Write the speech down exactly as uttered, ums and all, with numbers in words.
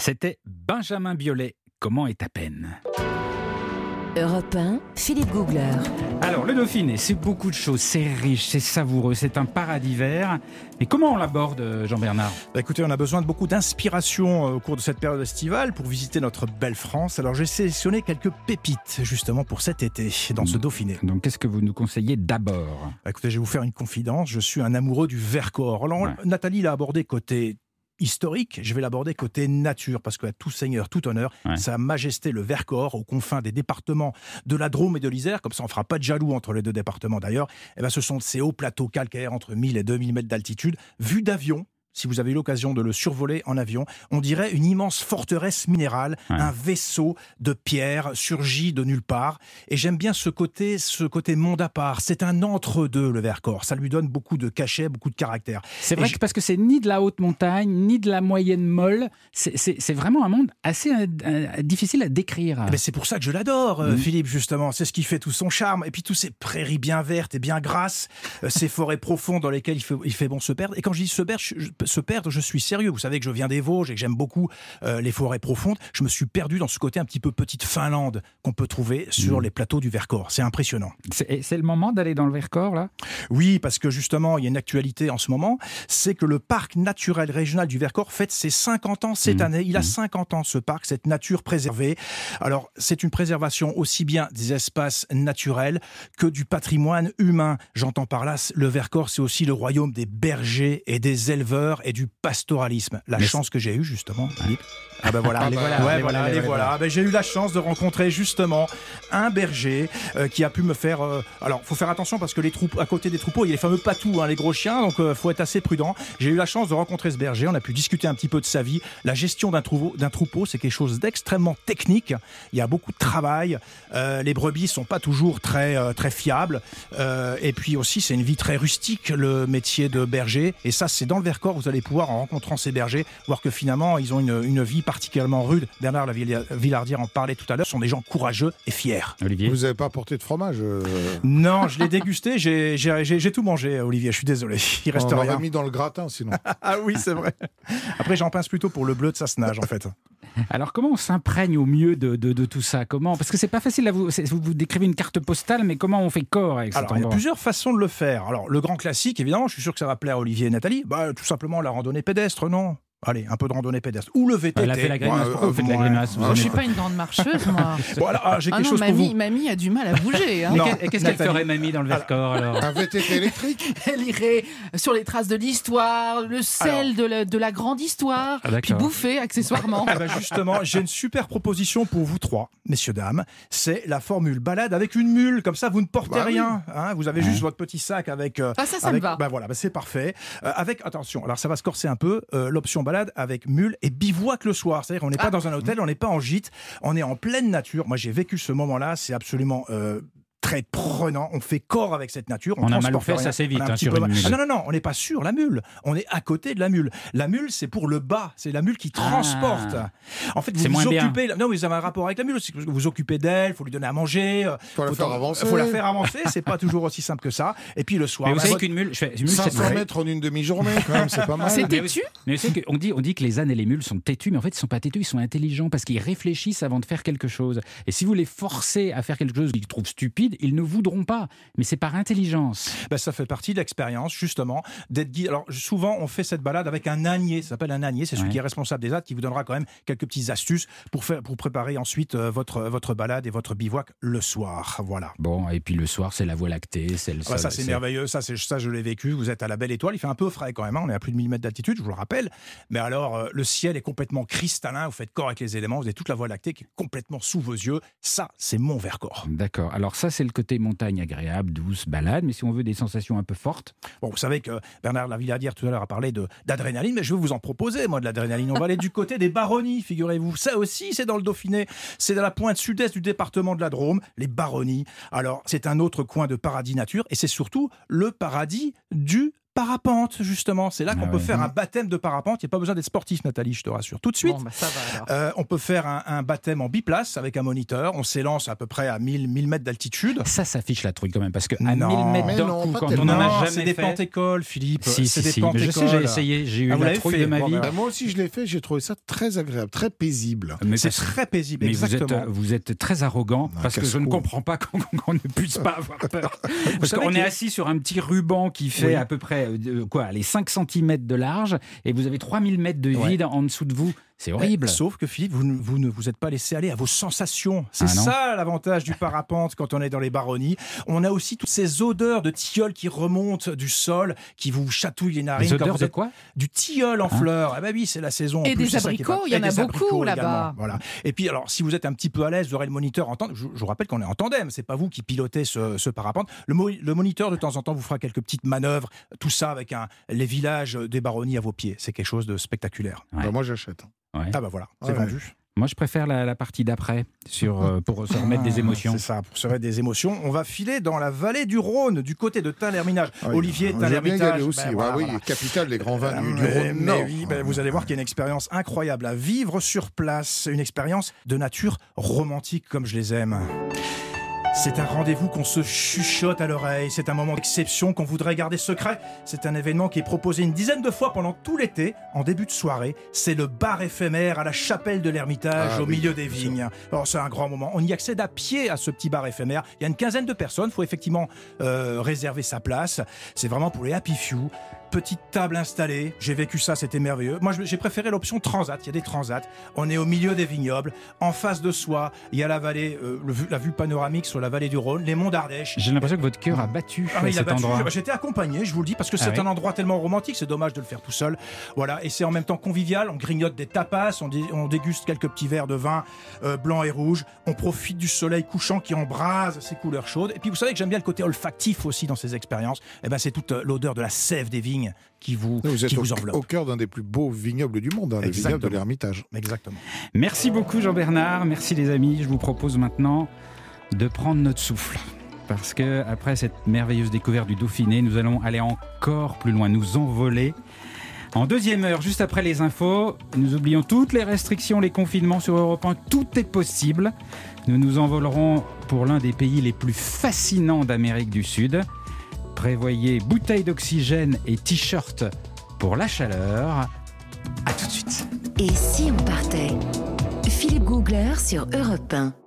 C'était Benjamin Biolay. Comment est ta peine ? Europe un, Philippe Googler. Alors, le Dauphiné, c'est beaucoup de choses, c'est riche, c'est savoureux, c'est un paradis vert. Mais comment on l'aborde, Jean-Bernard ? Bah écoutez, on a besoin de beaucoup d'inspiration au cours de cette période estivale pour visiter notre belle France. Alors j'ai sélectionné quelques pépites justement pour cet été dans ce Dauphiné. Donc qu'est-ce que vous nous conseillez d'abord ? Bah écoutez, je vais vous faire une confidence, je suis un amoureux du Vercors. Alors ouais. Nathalie l'a abordé côté historique, je vais l'aborder côté nature, parce qu'à tout seigneur, tout honneur, ouais. Sa majesté le Vercors, aux confins des départements de la Drôme et de l'Isère, comme ça on ne fera pas de jaloux entre les deux départements d'ailleurs, et ben ce sont ces hauts plateaux calcaires entre mille et deux mille mètres d'altitude, vus d'avion. Si vous avez eu l'occasion de le survoler en avion, on dirait une immense forteresse minérale, ouais. Un vaisseau de pierre surgi de nulle part. Et j'aime bien ce côté, ce côté monde à part. C'est un entre-deux, le Vercors. Ça lui donne beaucoup de cachet, beaucoup de caractère. C'est vrai que je... parce que c'est ni de la haute montagne, ni de la moyenne molle. C'est, c'est, c'est vraiment un monde assez euh, euh, difficile à décrire. Mais c'est pour ça que je l'adore, euh, mmh. Philippe, justement. C'est ce qui fait tout son charme. Et puis tous ces prairies bien vertes et bien grasses, euh, ces forêts profondes dans lesquelles il fait, il fait bon se perdre. Et quand je dis se perdre, je, je, se perdre, je suis sérieux. Vous savez que je viens des Vosges et que j'aime beaucoup euh, les forêts profondes. Je me suis perdu dans ce côté un petit peu petite Finlande qu'on peut trouver sur mmh. les plateaux du Vercors. C'est impressionnant. C'est, c'est le moment d'aller dans le Vercors, là ? Oui, parce que justement, il y a une actualité en ce moment, c'est que le parc naturel régional du Vercors fête ses cinquante ans cette mmh. année. Il a cinquante ans, ce parc, cette nature préservée. Alors, c'est une préservation aussi bien des espaces naturels que du patrimoine humain. J'entends par là, le Vercors, c'est aussi le royaume des bergers et des éleveurs et du pastoralisme. La Mais chance c'est... que j'ai eue, justement, Philippe. Ah ben voilà, ah les bah, voilà, ouais, les voilà, voilà, les les voilà. Ben, j'ai eu la chance de rencontrer justement un berger euh, qui a pu me faire. Euh... Alors, faut faire attention parce que les troupeaux, à côté des troupeaux, il y a les fameux patous, hein, les gros chiens, donc euh, faut être assez prudent. J'ai eu la chance de rencontrer ce berger. On a pu discuter un petit peu de sa vie. La gestion d'un troupeau, d'un troupeau, c'est quelque chose d'extrêmement technique. Il y a beaucoup de travail. Euh, les brebis sont pas toujours très euh, très fiables. Euh, et puis aussi, c'est une vie très rustique, le métier de berger. Et ça, c'est dans le Vercors. Vous allez pouvoir, en rencontrant ces bergers, voir que finalement, ils ont une, une vie particulièrement rude. Bernard Villardière en parlait tout à l'heure. Ce sont des gens courageux et fiers. Olivier, vous n'avez pas apporté de fromage euh... Non, je l'ai dégusté. J'ai, j'ai, j'ai, j'ai tout mangé, Olivier. Je suis désolé. Il reste On rien. On l'aurait mis dans le gratin, sinon. Ah oui, c'est vrai. Après, j'en pince plutôt pour le bleu de Sassenage, en fait. Alors, comment on s'imprègne au mieux de, de, de tout ça ? Comment ? Parce que c'est pas facile. Là, vous, vous, vous décrivez une carte postale, mais comment on fait corps avec cet Alors, endroit ? Il y a plusieurs façons de le faire. Alors, le grand classique, évidemment, je suis sûr que ça va plaire à Olivier et Nathalie. Bah, tout simplement la randonnée pédestre, non ? Allez, un peu de randonnée pédestre. Ou le V T T. Elle a fait la grimace. Pourquoi vous faites de la grimace ? Je ne suis pas une grande marcheuse, moi. Bon, alors, ah, j'ai ah quelque non, chose mamie, pour vous. mamie a du mal à bouger. Hein. Non, et qu'est-ce Nathalie. Qu'elle ferait, mamie, dans le Vercors, alors ? Un V T T électrique ? Elle irait sur les traces de l'histoire, le sel alors, de, la, de la grande histoire, ah, puis bouffer accessoirement. Ah ben justement, j'ai une super proposition pour vous trois, messieurs, dames. C'est la formule balade avec une mule. Comme ça, vous ne portez bah, rien. Oui. Hein, vous avez ouais. juste votre petit sac avec... Euh, ah, ça, ça avec, me va. Ben voilà, ben c'est parfait. Euh, avec, attention, alors ça va se corser un peu, euh, l'option balade avec mule et bivouac le soir. C'est-à-dire qu'on n'est pas ah. dans un hôtel, on n'est pas en gîte, on est en pleine nature. Moi, j'ai vécu ce moment-là, c'est absolument... Euh, très prenant, on fait corps avec cette nature. On, on a mal fait, ça c'est vite, hein, sur une mule. Ah non, non, non, on n'est pas sur la mule, on est à côté de la mule. La mule, c'est pour le bas, c'est la mule qui transporte. Ah. En fait, vous c'est vous occupez... Bien. Non, mais vous avez un rapport avec la mule, c'est que vous vous occupez d'elle, il faut lui donner à manger. Il faut, faut la faire avancer. Il faut la faire avancer, c'est pas toujours aussi simple que ça. Et puis le soir... Mais vous savez votre... qu'une mule... Je fais, une mule cinq cents mètres en une demi-journée, quand même, c'est pas mal. C'est têtu. Mais vous savez qu'on dit, on dit que les ânes et les mules sont têtus, mais en fait, ils sont pas têtus, ils sont intelligents, parce qu'ils réfléchissent avant de faire quelque chose. Et si vous les forcez à faire quelque chose qu'ils trouvent stupide, ils ne voudront pas. Mais c'est par intelligence. Ben, ça fait partie de l'expérience, justement, d'être guidé. Alors, souvent, on fait cette balade avec un ânier. Ça s'appelle un ânier. C'est celui ouais. qui est responsable des ânes, qui vous donnera quand même quelques petites astuces pour, faire, pour préparer ensuite euh, votre, votre balade et votre bivouac le soir. Voilà. Bon, et puis le soir, c'est la Voie lactée. C'est le ouais, ça, c'est, c'est merveilleux. Ça, c'est, ça, je l'ai vécu. Vous êtes à la Belle Étoile. Il fait un peu frais quand même. Hein. On est à plus de mille mètres d'altitude, je vous le rappelle. Mais alors, euh, le ciel est complètement cristallin. Vous faites corps avec les éléments. Vous avez toute la Voie lactée qui est complètement sous vos yeux. Ça, c'est mon Vercors. D'accord. Alors ça, c'est le côté montagne agréable, douce, balade. Mais si on veut des sensations un peu fortes... Bon, vous savez que Bernard Lavillardière tout à l'heure a parlé de, d'adrénaline, mais je vais vous en proposer, moi, de l'adrénaline. On va aller du côté des baronnies, figurez-vous. Ça aussi, c'est dans le Dauphiné. C'est dans la pointe sud-est du département de la Drôme, les baronnies. Alors, c'est un autre coin de paradis nature, et c'est surtout le paradis du parapente, justement. C'est là qu'on Ah peut ouais. faire un baptême de parapente. Il n'y a pas besoin d'être sportif, Nathalie, je te rassure. Tout de suite. Bon, bah, ça va alors. Euh, on peut faire un, un baptême en biplace avec un moniteur. On s'élance à peu près à mille, mille mètres d'altitude. Ça, ça fiche la trouille quand même, parce qu'à Non, mille mètres mais d'un non, coup, pas quand on tellement. n'en a Non, jamais c'est des fait... pentes-écoles, Philippe. Si, c'est si, des si. Mais je sais, j'ai pentes-écoles. essayé, j'ai eu Ah, vous la l'avez trouille fait, de ma bon, vie. ben, Bah, moi aussi, je l'ai fait, j'ai trouvé ça très agréable, très paisible. Mais C'est parce- très paisible, Mais vous exactement. êtes, vous êtes très arrogant, Ah, parce que je ne casse-cou. comprends pas qu'on qu'on ne puisse pas avoir peur. Parce savez qu'on qu'il y est a- assis sur un petit ruban qui fait Oui. à peu près euh, quoi, les cinq centimètres de large, et vous avez trois mille mètres de Ouais. vide en dessous de vous. C'est horrible. Mais, sauf que Philippe, vous ne vous, ne vous êtes pas laissé aller à vos sensations. C'est Ah non. ça l'avantage du parapente quand on est dans les baronnies. On a aussi toutes ces odeurs de tilleul qui remontent du sol, qui vous chatouillent les narines. Les quand odeurs vous de êtes- quoi Du tilleul en Hein fleurs. Ah bah oui, c'est la saison. en Et plus, des c'est ça qui est pas- abricots, il y en Et a des beaucoup abricots là-bas. également, Voilà. Et puis alors, si vous êtes un petit peu à l'aise, vous aurez le moniteur en tandem. Je, je vous rappelle qu'on est en tandem. C'est pas vous qui pilotez ce, ce parapente. Le, mo- le moniteur de temps en temps vous fera quelques petites manœuvres. Tout ça avec un, les villages des baronnies à vos pieds. C'est quelque chose de spectaculaire. Ouais. Bah, moi, j'achète. Ouais. Ah bah voilà, c'est Ouais. vendu. Moi, je préfère la, la partie d'après, sur, euh, pour se remettre des Ah, émotions. C'est ça, pour se remettre des émotions. On va filer dans la vallée du Rhône, du côté de Tain-l'Hermitage. Ah oui. Olivier Je veux bien y Tain-l'Hermitage. aller aussi. ben Ouais, voilà, oui, voilà. capitale des grands vins du, du Mais- Rhône mais Nord. oui, ben vous allez voir qu'il y a une expérience incroyable à vivre sur place, une expérience de nature romantique comme je les aime. C'est un rendez-vous qu'on se chuchote à l'oreille, c'est un moment d'exception qu'on voudrait garder secret. C'est un événement qui est proposé une dizaine de fois pendant tout l'été, en début de soirée. C'est le bar éphémère à la chapelle de l'Ermitage, Ah au oui, milieu des bien sûr. vignes. Alors c'est un grand moment. On y accède à pied à ce petit bar éphémère. Il y a une quinzaine de personnes, il faut effectivement euh, réserver sa place. C'est vraiment pour les happy few. Petite table installée, j'ai vécu ça, c'était merveilleux. Moi, je- j'ai préféré l'option transat. Il y a des transats. On est au milieu des vignobles. En face de soi, il y a la vallée, euh, le vu- la vue panoramique sur la vallée du Rhône, les monts d'Ardèche. J'ai l'impression que votre cœur a battu Ah, à il a cet battu. endroit. J'étais accompagné, je vous le dis, parce que c'est Ah oui. un endroit tellement romantique, c'est dommage de le faire tout seul. Voilà, et c'est en même temps convivial. On grignote des tapas, on, dé- on déguste quelques petits verres de vin euh, blanc et rouge. On profite du soleil couchant qui embrase ces couleurs chaudes. Et puis vous savez que j'aime bien le côté olfactif aussi dans ces expériences. Et ben c'est toute euh, l'odeur de la sève des vignes qui vous, Vous êtes qui au, vous enveloppe. au cœur d'un des plus beaux vignobles du monde, hein, le Exactement. vignoble de l'Ermitage. Exactement. Merci beaucoup Jean-Bernard, merci les amis. Je vous propose maintenant de prendre notre souffle. Parce que après cette merveilleuse découverte du Dauphiné, nous allons aller encore plus loin, nous envoler. En deuxième heure, juste après les infos, nous oublions toutes les restrictions, les confinements sur Europe un, tout est possible. Nous nous envolerons pour l'un des pays les plus fascinants d'Amérique du Sud. Prévoyez bouteilles d'oxygène et t-shirt pour la chaleur. À tout de suite. Et si on partait ? Philippe Googler sur Europe un.